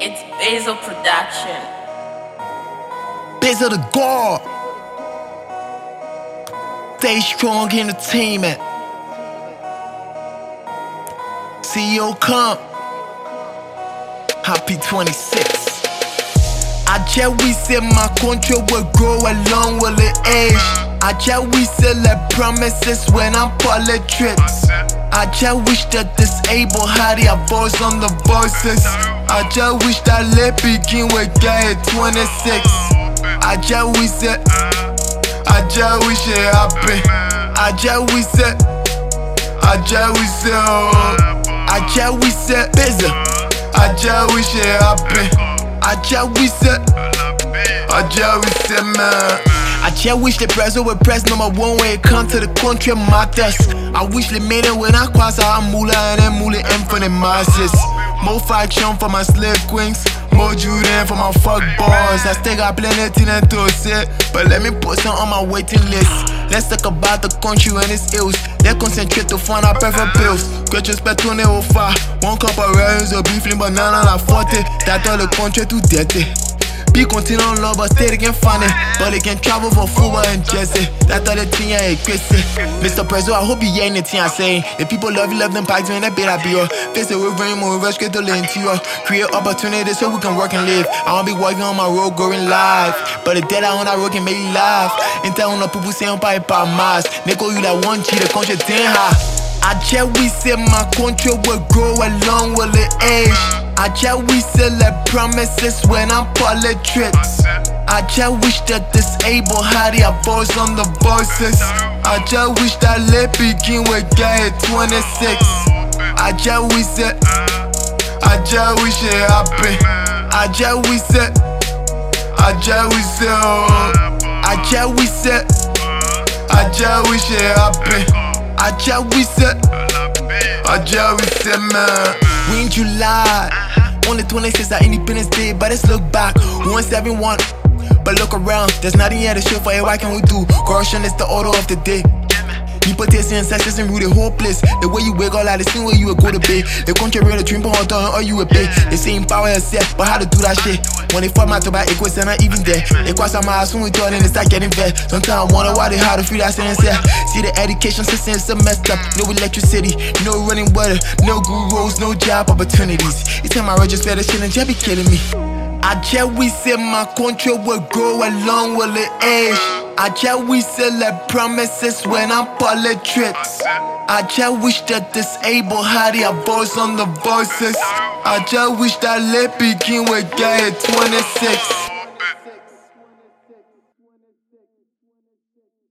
It's Basil Production. Basil the God. Stay Strong Entertainment. CEO Comp. Happy 26. I just wish that my country would grow along with the age. I just wish that like promises when I'm politics. I just wish that disabled had their voice on the voices. I just wish that let begin with guy at 26. I just wish that it happened. I just wish that I just wish that busy. I just wish it happened. I just wish that man. I just wish the president would press number one when it comes to the country matters. I wish they made it when I cross out Mula and then Mula M for the masses. More faction for my slave queens, more Judean for my fuck boys. I still got plenty to say, but let me put some on my waiting list. Let's talk about the country and its ills. Let's concentrate to find our perfect pills. Great respect to the offer. One cup of rice or beef, banana la forte. That all the country too dirty. Be continue love but stay again funny. But they can travel for football and Jesse. That's all the thing I crazy. Mr. President, I hope you hear anything I say. The people love you, love them packs when they better be. Face the way very more, rush get to learn to you. Create opportunities so we can work and live. I wanna be walking on my road, going live. But the dead I on that road can make you laugh. And tell on the people saying by mass. They call you that one cheat, the country damn high. I just wish that my country would grow along with the age. I just wish that like promises when I'm politics. I just wish that disabled had their voice on the voices. I just wish that let begin with guy at 26. I just wish it happened. I just wish it happened. I just wish it, man. We in July, on the 26th of Independence Day, but let's look back. 171, but look around, there's nothing here to show for it. What can we do? Corruption is the order of the day. Nepotism and sexism rooted hopeless. The way you wake all out, the same way you would go to bed. The country real, the dream behind or you a pay. They saying power yourself, but how to do that shit? When they fuck my top, I equals and not even there. They cross my eyes when we talk and they start getting fed. Sometimes I wonder why they hard to feel that sentence there. See the education system is so messed up. No electricity, no running water, no good roads, no job opportunities. It's time I register the shit and just be killing me. I just wish that my country would grow along with the age. I just wish that like promises when I'm politics. I just wish that disabled had their voice on the voices. I just wish that let begin with guy at 26.